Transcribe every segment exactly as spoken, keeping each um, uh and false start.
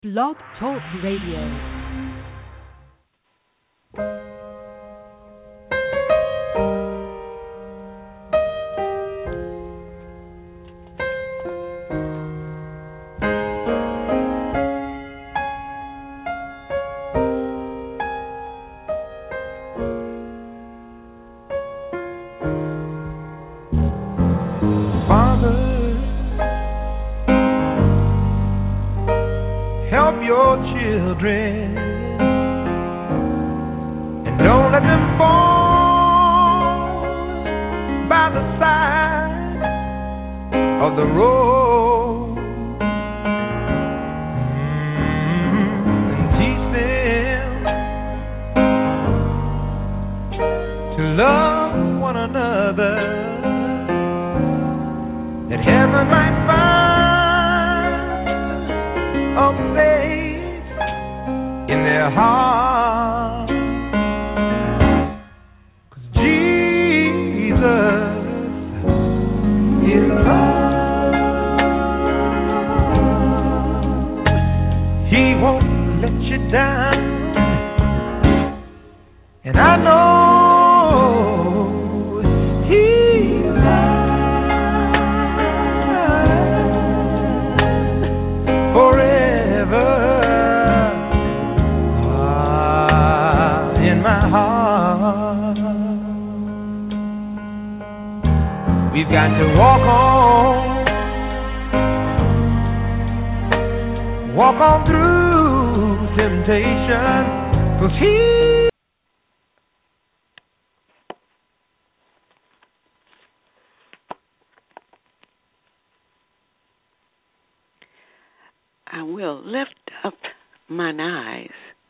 Blog Talk Radio. I will lift up mine eyes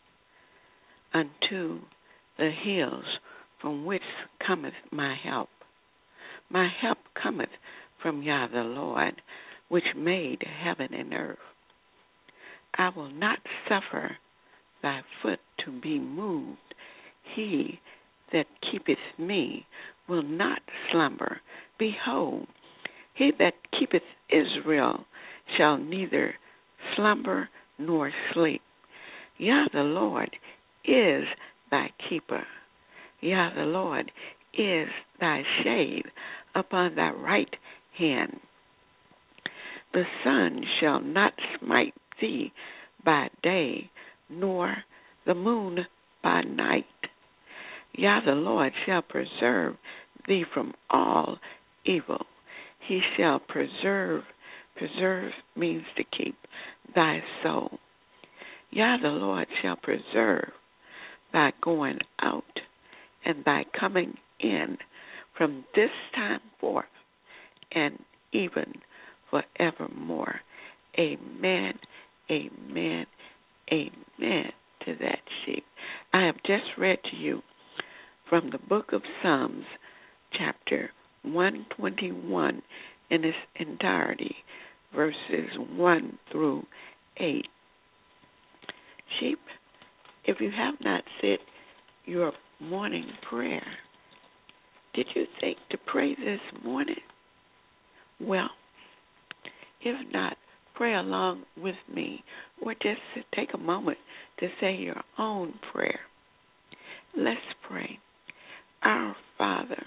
unto the hills from which cometh my help. My help cometh from Yah the Lord, which made heaven and earth. I will not suffer thy foot to be moved. He that keepeth me will not slumber. Behold, he that keepeth Israel shall neither slumber nor sleep. Yah the Lord is thy keeper. Yah the Lord is thy shade upon thy right hand. The sun shall not smite thee by day, nor the moon by night. Yah the Lord shall preserve thee from all evil. He shall preserve, preserve means to keep thy soul. Yah the Lord shall preserve thy going out and thy coming in from this time forth and even forevermore. Amen, amen, amen to that, sheep. I have just read to you from the book of Psalms, chapter one twenty-one in its entirety, verses one through eight. Sheep, if you have not said your morning prayer, did you think to pray this morning? Well, if not, pray along with me, or just take a moment to say your own prayer. Let's pray. Our Father,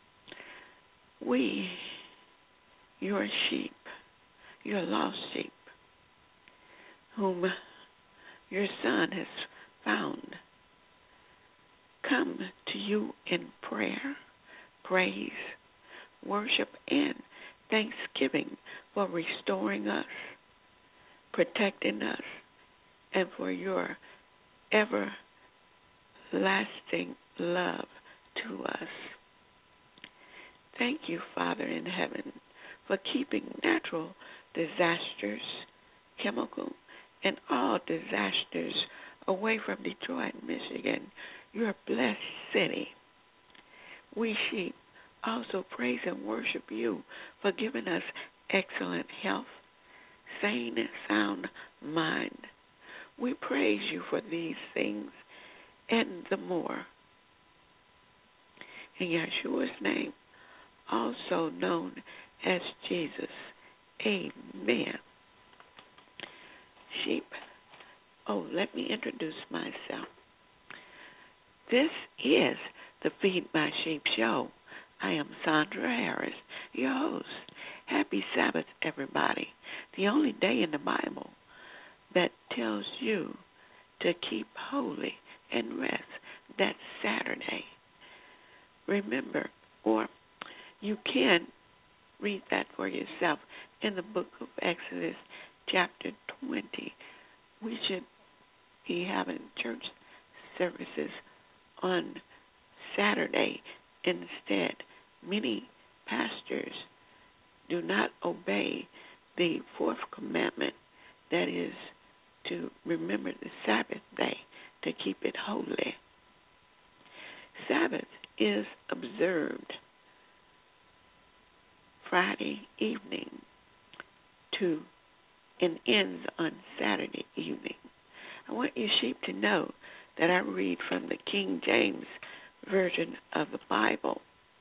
we, your sheep, your lost sheep, whom your Son has found, come to you in prayer, praise, worship, and thanksgiving for restoring us, protecting us, and for your everlasting love to us. Thank you, Father in heaven, for keeping natural disasters, chemical, and all disasters away from Detroit, Michigan, your blessed city. We sheep also praise and worship you for giving us excellent health, sane and sound mind. We praise you for these things and the more. In Yeshua's name, also known as Jesus. Amen. Sheep, Oh, let me introduce myself. This is the Feed My Sheep show. I am Sandra Harris, your host. Happy Sabbath, everybody. The only day in the Bible that tells you to keep holy and rest. That's Saturday. Remember, or you can read that for yourself in the book of Exodus, chapter twenty. We should be having church services on Saturday instead. Many pastors do not obey the fourth commandment, that is to remember the Sabbath day, to keep it holy. Sabbath is observed Friday evening to and ends on Saturday evening. I want you sheep to know that I read from the King James Version of the Bible.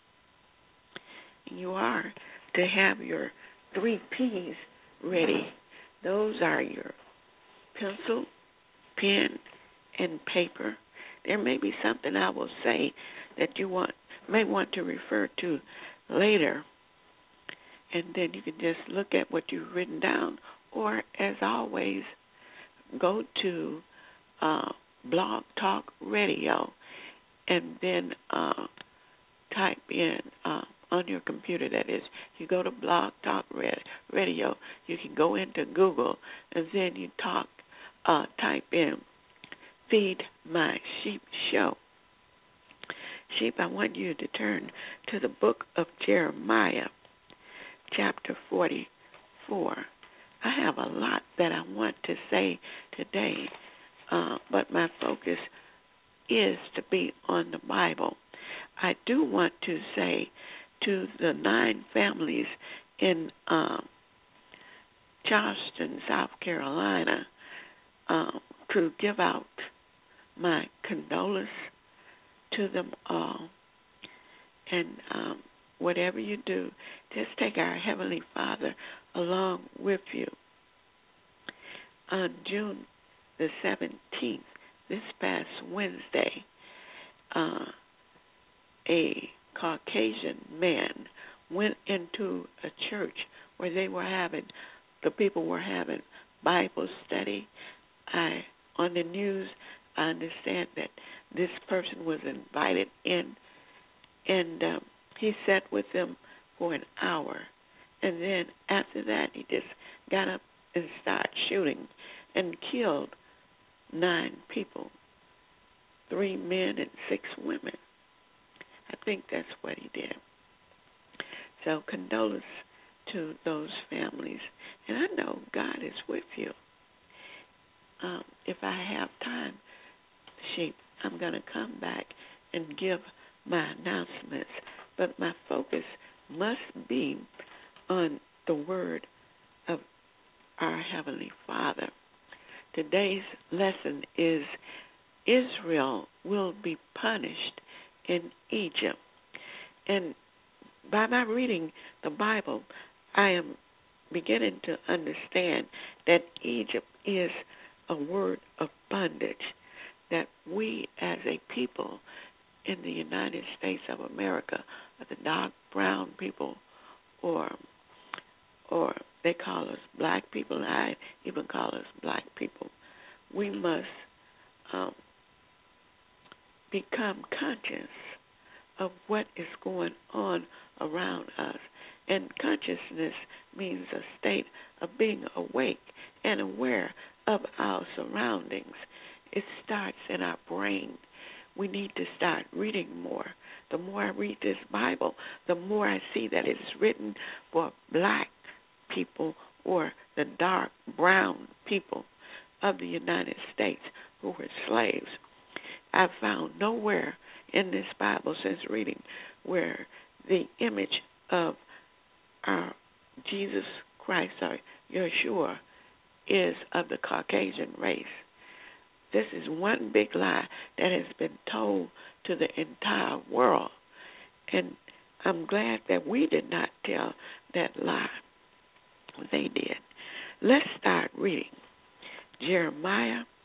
You are to have your three P's ready. Those are your pencil, pen, and paper. There may be something I will say that you want may want to refer to later, and then you can just look at what you've written down, or as always, go to uh, Blog Talk Radio, and then uh, type in uh, on your computer, that is, you go to Blog Talk Radio, you can go into Google, and then you talk, uh, type in Feed My Sheep Show. Sheep, I want you to turn to the book of Jeremiah, chapter forty-four. I have a lot that I want to say today, uh, but my focus is to be on the Bible. I do want to say to the nine families in um, Charleston, South Carolina, um, to give out my condolence to them all. And um, whatever you do, just take our Heavenly Father along with you. On June the seventeenth, this past Wednesday, uh, a Caucasian man went into a church where they were having, the people were having Bible study. I, on the news, I understand that this person was invited in, and um, he sat with them for an hour. And then after that, he just got up and started shooting and killed nine people, three men and six women. I think that's what he did. So condolence to those families. And I know God is with you. Um, if I have time, sheep, I'm going to come back and give my announcements. But my focus must be on the word of our Heavenly Father. Today's lesson is Israel will be punished in Egypt. And by my reading the Bible, I am beginning to understand that Egypt is a word of bondage, that we as a people in the United States of America, or the dark brown people, or or they call us black people, and I even call us black people, we must um, become conscious of what is going on around us. And consciousness means a state of being awake and aware of our surroundings. It starts in our brain. We need to start reading more. The more I read this Bible, the more I see that it's written for black people or the dark brown people of the United States who were slaves. I've found nowhere in this Bible since reading where the image of our Jesus Christ or Yeshua is of the Caucasian race. This is one big lie that has been told to the entire world. And I'm glad that we did not tell that lie. They did. Let's start reading Jeremiah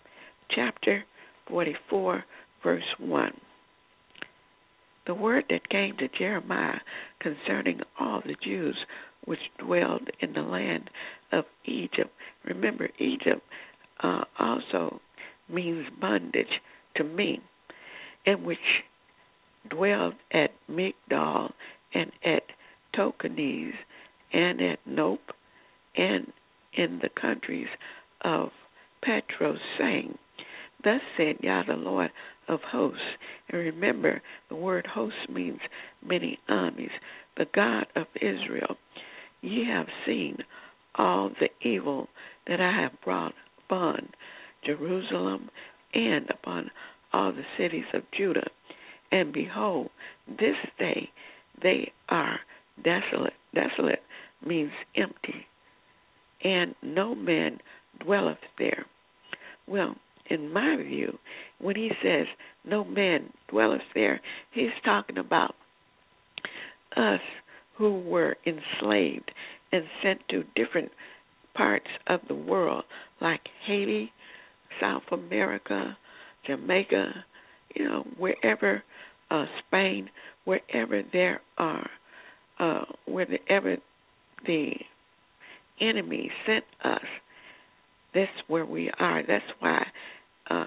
chapter forty-four, verse one. The word that came to Jeremiah concerning all the Jews which dwelled in the land of Egypt. Remember, Egypt uh, also means bondage to me, and which dwelled at Migdol and at Tochanes and at Nope and in the countries of Petros, saying, Thus said Yah the Lord of hosts. And remember, the word host means many armies. The God of Israel, ye have seen all the evil that I have brought upon Jerusalem and upon all the cities of Judah. And behold, this day they are desolate. Desolate means empty, and no man dwelleth there. Well, in my view, when he says no man dwelleth there, he's talking about us who were enslaved and sent to different parts of the world, like Haiti, South America, Jamaica, you know, wherever, uh, Spain, wherever there are, uh, wherever the enemy sent us, that's where we are. That's why uh,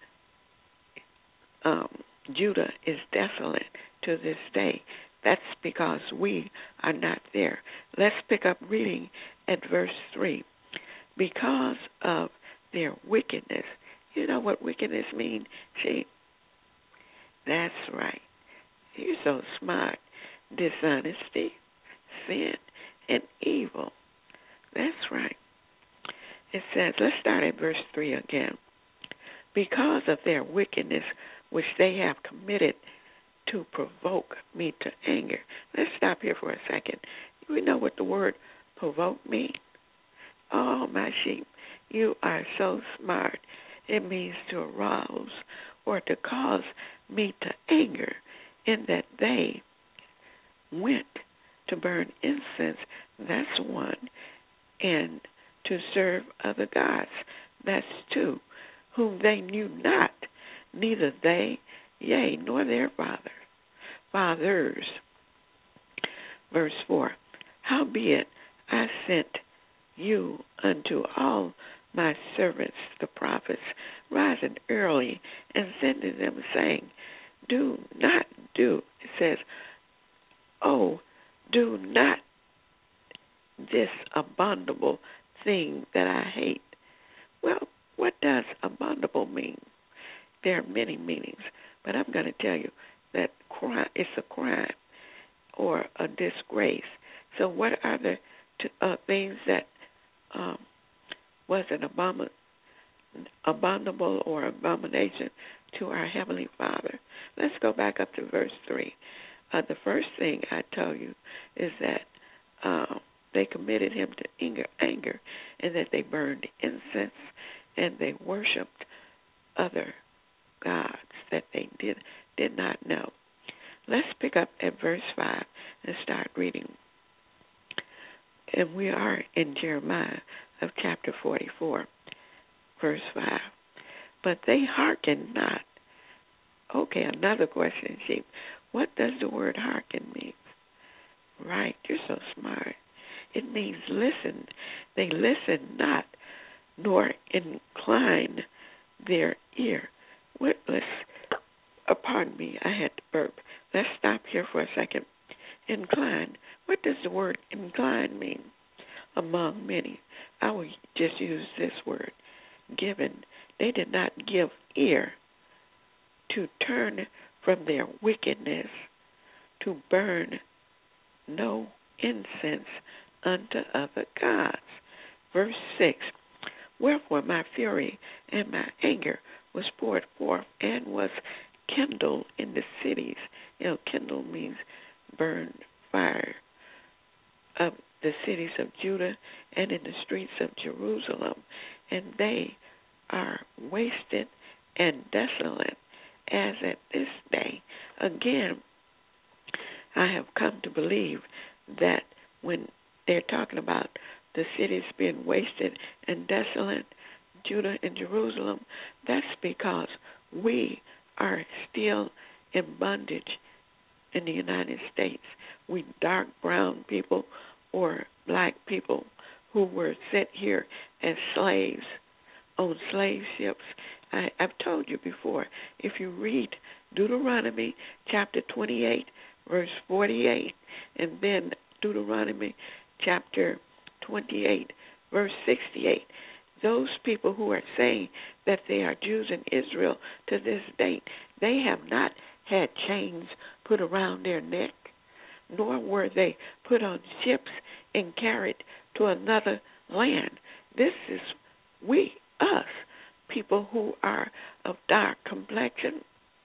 um, Judah is desolate to this day. That's because we are not there. Let's pick up reading at verse three. Because of their wickedness. You know what wickedness means? See, that's right. You're so smart. Dishonesty, sin, and evil. That's right. It says, let's start at verse three again. Because of their wickedness, which they have committed to provoke me to anger. Let's stop here for a second. You know what the word provoke means? Oh, my sheep, you are so smart. It means to arouse or to cause me to anger, in that they went to burn incense. That's one. And to serve other gods. That's two. Whom they knew not, neither they, yea, nor their father, fathers. Verse four. Howbeit I sent you unto all my servants, the prophets, rising early and sending them, saying, Do not do, it says, oh, do not this abominable thing that I hate. Well, what does abominable mean? There are many meanings, but I'm going to tell you that crime, it's a crime or a disgrace. So what are the t- uh, things that um, was an abomin- abominable or abomination to our Heavenly Father? Let's go back up to verse three. Uh, the first thing I tell you is that uh, they committed him to anger, anger, and that they burned incense and they worshipped other gods that they did did not know. Let's pick up at verse five and start reading. And we are in Jeremiah of chapter forty-four, verse five. But they hearken not. Okay, another question, sheep. What does the word hearken mean? Right, you're so smart. It means listen. They listen not, nor incline their ear. What, let's, uh, pardon me, I had to burp. Let's stop here for a second. Incline. What does the word incline mean? Among many. I will just use this word. Given. They did not give ear to turn from their wickedness, to burn no incense unto other gods. Verse six. Wherefore my fury and my anger was poured forth and was kindled in the cities. You know, kindle means burn, fire. Of the cities of Judah and in the streets of Jerusalem. And they are wasted and desolate as at this day. Again, I have come to believe that when they're talking about the cities being wasted and desolate, Judah and Jerusalem, that's because we are still in bondage in the United States. We dark brown people or black people who were sent here as slaves on slave ships. I, I've told you before, if you read Deuteronomy chapter twenty-eight, verse forty-eight, and then Deuteronomy chapter twenty-eight, verse sixty-eight, those people who are saying that they are Jews in Israel to this date, they have not had chains put around their neck, nor were they put on ships and carried to another land. This is we, us, people who are of dark complexion.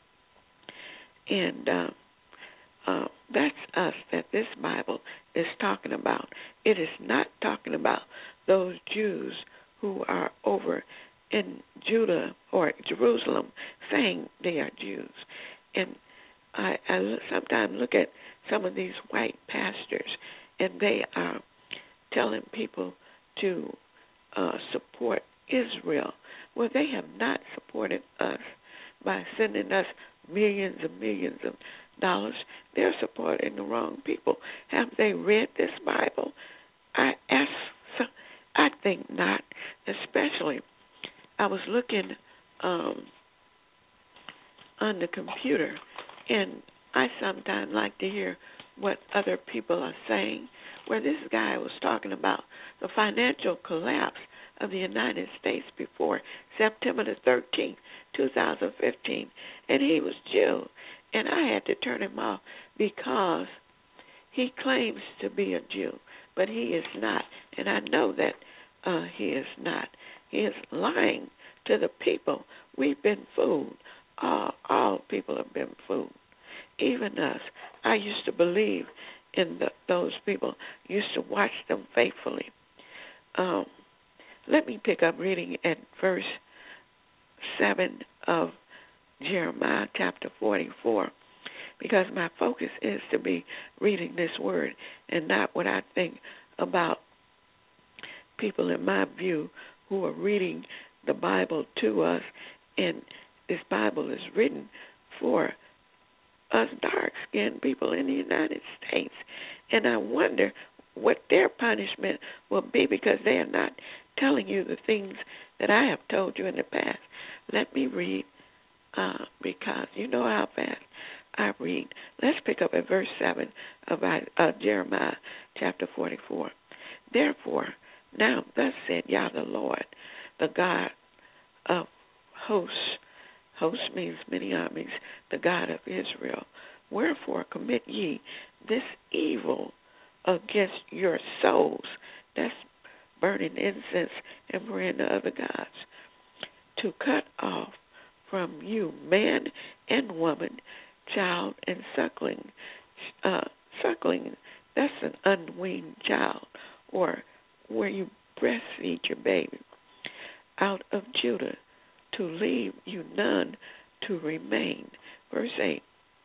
And uh, uh, that's us that this Bible is talking about. It is not talking about those Jews who are over in Judah or Jerusalem saying they are Jews. And I, I sometimes look at some of these white pastors, and they are telling people to uh, support Israel. Well, they have not supported us by sending us millions and millions of dollars. They're supporting the wrong people. Have they read this Bible? I ask. I think not. Especially, I was looking um, on the computer, and I sometimes like to hear what other people are saying. Where this guy was talking about the financial collapse of the United States before September the thirteenth, two thousand fifteen, and he was Jew, and I had to turn him off because he claims to be a Jew, but he is not, and I know that uh, he is not. He is lying to the people. We've been fooled. All, all people have been fooled, even us. I used to believe in the, those people, used to watch them faithfully. Um, let me pick up reading at verse seven of Jeremiah chapter forty-four, because my focus is to be reading this word and not what I think about people in my view who are reading the Bible to us, and this Bible is written for us dark-skinned people in the United States. And I wonder what their punishment will be, because they are not telling you the things that I have told you in the past. Let me read, uh, because you know how fast I read. Let's pick up at verse seven of uh, Jeremiah chapter forty-four. Therefore, now thus said Yah the Lord, the God of hosts. Host means many armies, the God of Israel. Wherefore commit ye this evil against your souls, that's burning incense and praying to other gods, to cut off from you man and woman, child and suckling. Uh, suckling, that's an unweaned child, or where you breastfeed your baby, out of Judah, to leave you none to remain. Verse eight,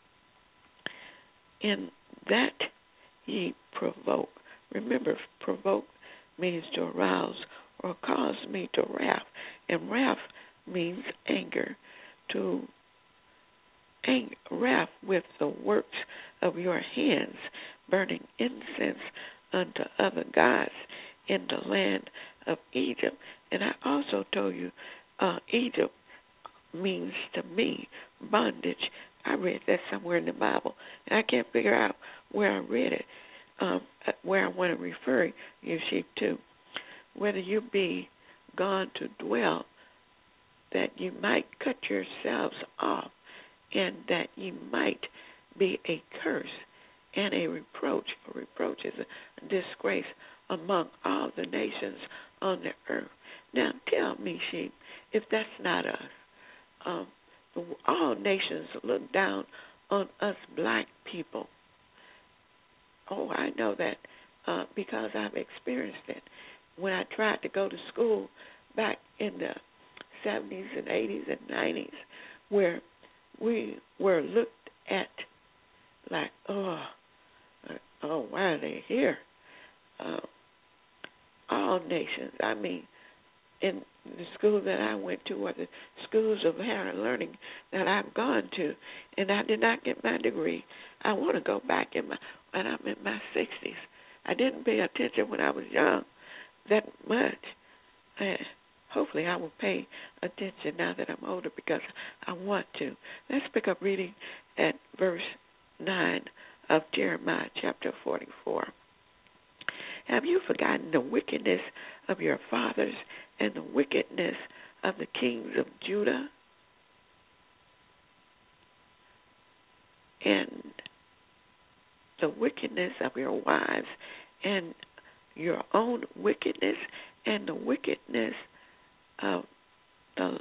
in that ye provoke. Remember, provoke means to arouse or cause me to wrath, and wrath means anger. To ang- wrath with the works of your hands, burning incense unto other gods in the land of Egypt. And I also told you, uh, Egypt means to me bondage. I read that somewhere in the Bible, and I can't figure out where I read it, um, where I want to refer you sheep to. Whether you be gone to dwell, that you might cut yourselves off, and that you might be a curse and a reproach. A reproach is a disgrace among all the nations on the earth. Now tell me, sheep, if that's not us. Um, all nations look down on us black people. Oh, I know that uh, because I've experienced it. When I tried to go to school back in the seventies and eighties and nineties, where we were looked at like, oh, oh, why are they here? Uh, all nations, I mean, in the school that I went to or the schools of higher learning that I've gone to, and I did not get my degree. I want to go back in my when I'm in my sixties. I didn't pay attention when I was young that much. Uh, hopefully I will pay attention now that I'm older because I want to. Let's pick up reading at verse nine of Jeremiah chapter forty-four. Have you forgotten the wickedness of your fathers and the wickedness of the kings of Judah? And the wickedness of your wives and your own wickedness and the wickedness of the,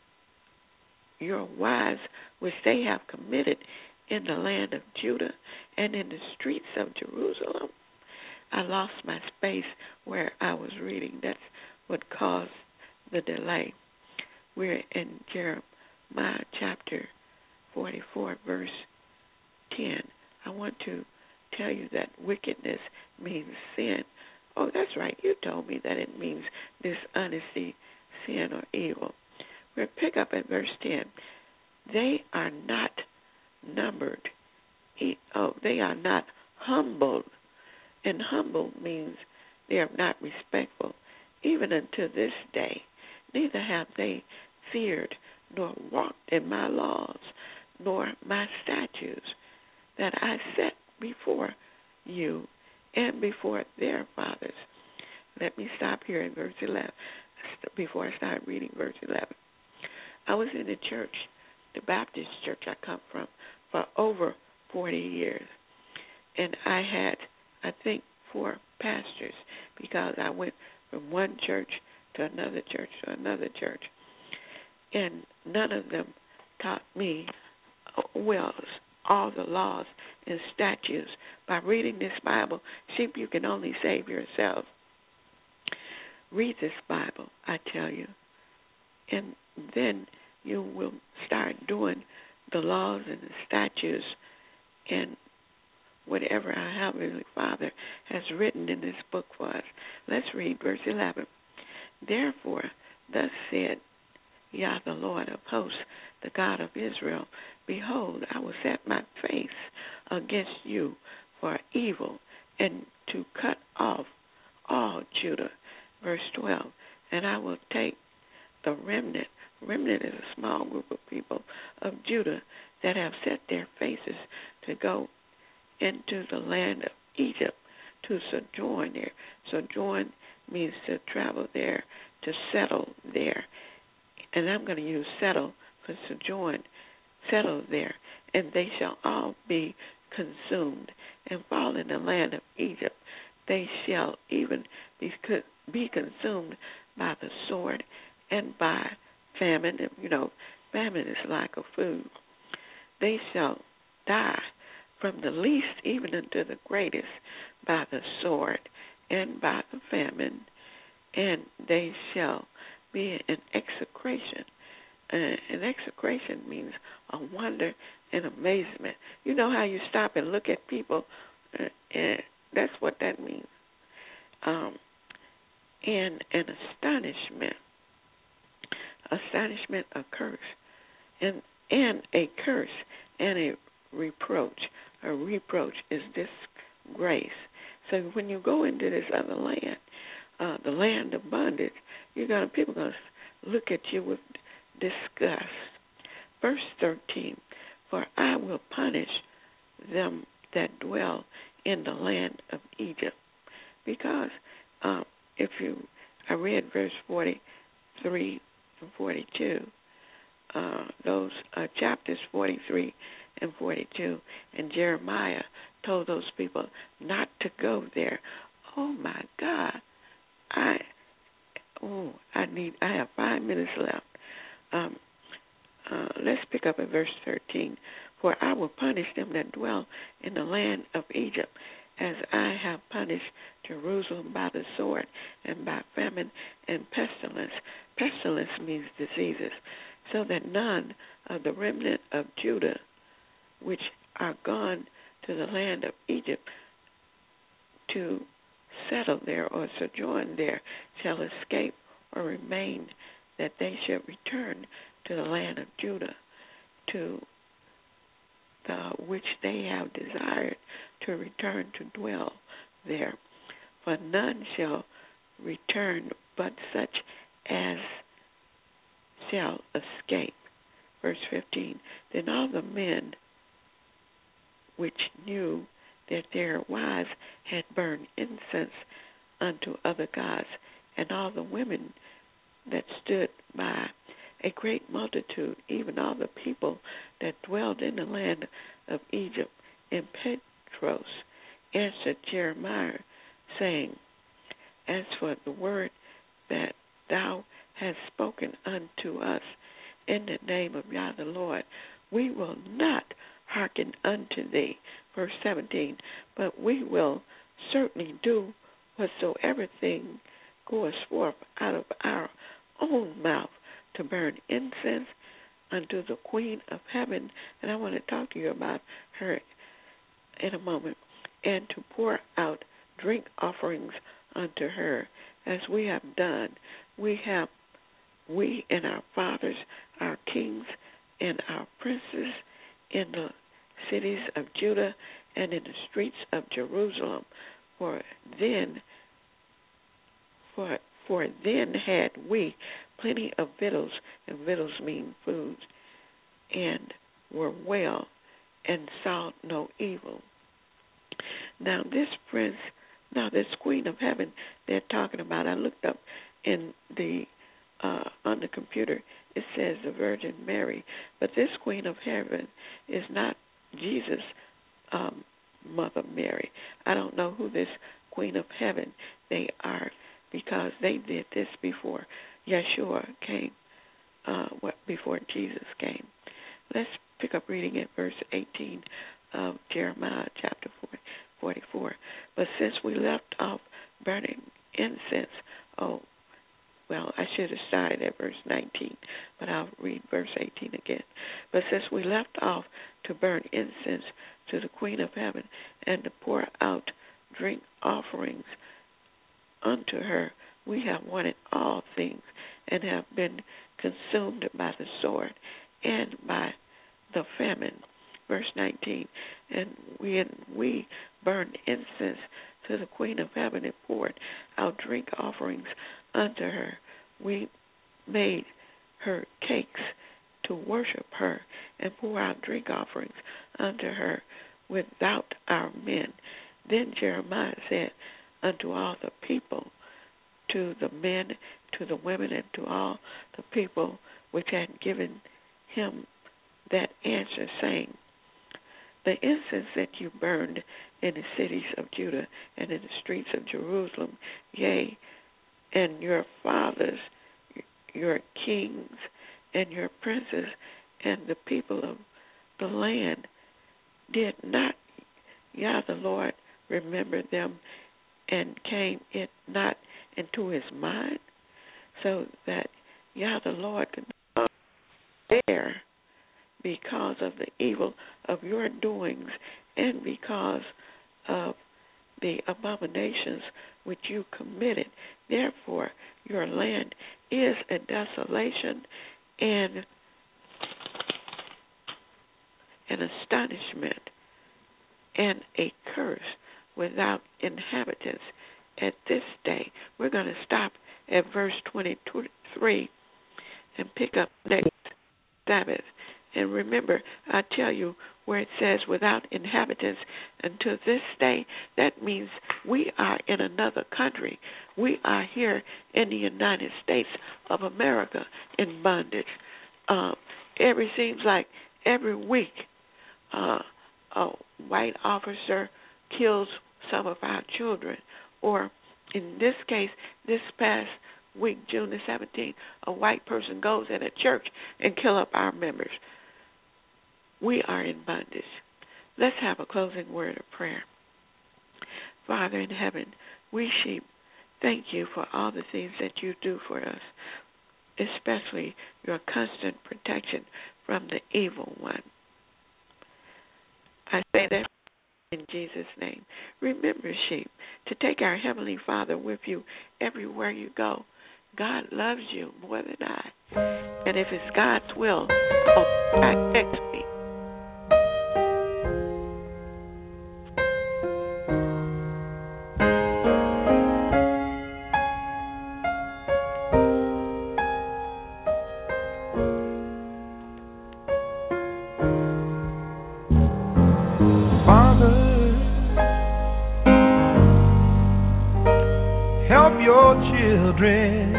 your wives which they have committed in the land of Judah and in the streets of Jerusalem. I lost my space where I was reading. That's what caused the delay. We're in Jeremiah chapter forty-four, verse ten. I want to tell you that wickedness means sin. Oh, that's right. You told me that it means dishonesty, sin, or evil. We'll pick up at verse ten. They are not numbered. Oh, they are not humbled. And humble means they are not respectful, even unto this day. Neither have they feared nor walked in my laws, nor my statutes that I set before you and before their fathers. Let me stop here in verse eleven before I start reading verse eleven. I was in the church, the Baptist church I come from, for over forty years. And I had, I think, four pastors because I went from one church to another church to another church. And none of them taught me well all the laws and statutes. By reading this Bible, see, you can only save yourself. Read this Bible, I tell you, and then you will start doing the laws and the statutes and whatever our Heavenly Father has written in this book for us. Let's read verse eleven. Therefore, thus said Yah, the Lord of hosts, the God of Israel, behold, I will set my face against you for evil and to cut off all Judah. Verse twelve, and I will take the remnant. Remnant is a small group of people of Judah that have set their faces to go into the land of Egypt to sojourn there. Sojourn means to travel there, to settle there. And I'm going to use settle for sojourn, settle there. And they shall all be consumed and fall in the land of Egypt. They shall even be, be consumed by the sword and by famine. You know, famine is lack of food. They shall die from the least even unto the greatest by the sword and by the famine, and they shall be in execration. Uh, and execration means a wonder and amazement. You know how you stop and look at people, uh, and that's what that means. Um, and an astonishment, astonishment, a curse, and and a curse and a reproach. A reproach is disgrace. So when you go into this other land, uh, the land of bondage, you're gonna people are gonna look at you with disgust. Verse thirteen: For I will punish them that dwell in the land of Egypt, because uh, if you, I read verse forty-three and forty-two. Uh, those uh, chapters forty-three and forty-two, and Jeremiah told those people not to go there. Oh my God! I oh I need I have five minutes left. Um, uh, let's pick up at verse thirteen. For I will punish them that dwell in the land of Egypt, as I have punished Jerusalem by the sword and by famine and pestilence. Pestilence means diseases, so that none of the remnant of Judah, which are gone to the land of Egypt to settle there or sojourn there, shall escape or remain, that they should return to the land of Judah, to the which they have desired to return to dwell there. For none shall return but such as shall escape. Verse fifteen, then all the men which knew that their wives had burned incense unto other gods, and all the women that stood by, a great multitude, even all the people that dwelled in the land of Egypt, in Petros, answered Jeremiah, saying, as for the word that thou hast spoken unto us in the name of Yah the Lord, we will not hearken unto thee. Verse seventeen, but we will certainly do whatsoever thing goeth forth out of our own mouth, to burn incense unto the Queen of Heaven, and I want to talk to you about her in a moment, and to pour out drink offerings unto her, as we have done. We have, we and our fathers, our kings, and our princes in the cities of Judah and in the streets of Jerusalem. For then, for for then had we plenty of victuals, and victuals mean food, and were well, and saw no evil. Now this prince, now this Queen of Heaven they're talking about, I looked up in the uh, on the computer, it says the Virgin Mary, but this Queen of Heaven is not Jesus' um, Mother Mary. I don't know who this Queen of Heaven they are, because they did this before Yeshua came, uh, what before Jesus came. Let's pick up reading at verse eighteen of Jeremiah chapter forty-four. But since we left off burning incense, oh, well, I should have started at verse nineteen, but I'll read verse eighteen again. But since we left off to burn incense to the Queen of Heaven, and to pour out drink offerings unto her, we have wanted all things, and have been consumed by the sword and by the famine. Verse nineteen, and we, and we burned incense to the Queen of Heaven, and poured out drink offerings unto her. We made her cakes to worship her, and pour out drink offerings unto her without our men. Then Jeremiah said unto all the people, to the men, to the women, and to all the people which had given him that answer, saying, the incense that you burned in the cities of Judah and in the streets of Jerusalem, yea, and your fathers, your kings, and your princes, and the people of the land, did not Yah the Lord remember them, and came it not into his mind, so that Yah the Lord could not bear because of the evil of your doings, and because of the abominations which you committed. Therefore your land is a desolation and an astonishment and a curse without inhabitants at this day. We're going to stop at verse twenty-three and pick up next Sabbath. And remember, I tell you where it says without inhabitants until this day, that means we are in another country. We are here in the United States of America in bondage. Uh, every seems like every week uh, a white officer kills some of our children. Or in this case, this past week, June the seventeenth, a white person goes in a church and kill up our members. We are in bondage. Let's have a closing word of prayer. Father in heaven, we sheep thank you for all the things that you do for us, especially your constant protection from the evil one. I say that in Jesus' name. Remember, sheep, to take our Heavenly Father with you everywhere you go. God loves you more than I. And if it's God's will, oh, God, text me. Children,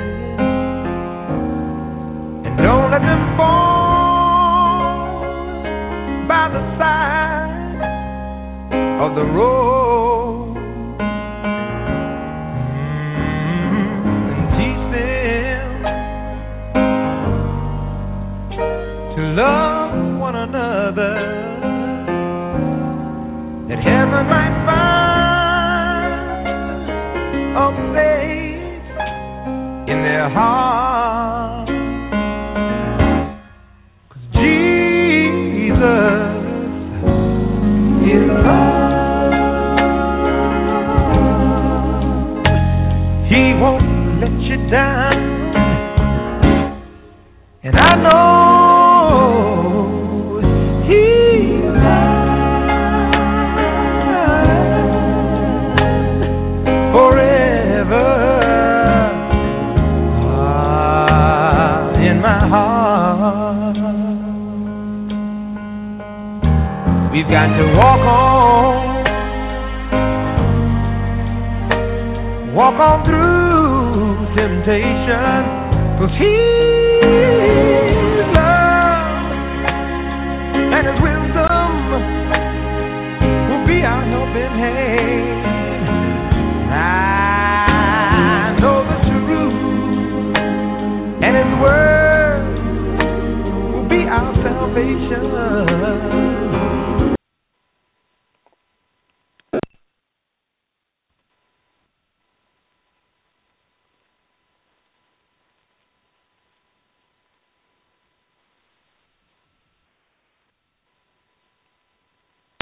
and don't let them fall by the side of the road, mm-hmm. and teach them to love one another, that heaven might find a place in their heart, 'cause Jesus is love. He won't let you down, and I know He's mine forever. We've got to walk on, walk on through temptation, 'cause His love and His wisdom will be our helping hand. I know the truth, and His word will be our salvation.